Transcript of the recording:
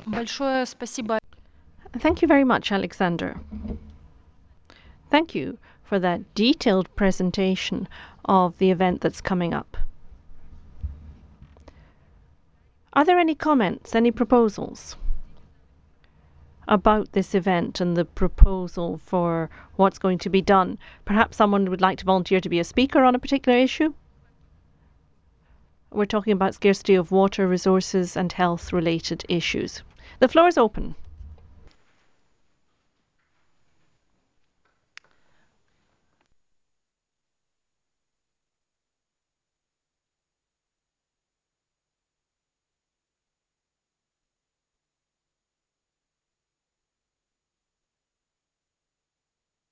Большое спасибо. Thank you very much, Alexander. Thank you for that detailed presentation of the event that's coming up. Are there any comments, any proposals about this event and the proposal for what's going to be done? Perhaps someone would like to volunteer to be a speaker on a particular issue? We're talking about scarcity of water resources and health related issues. The floor is open.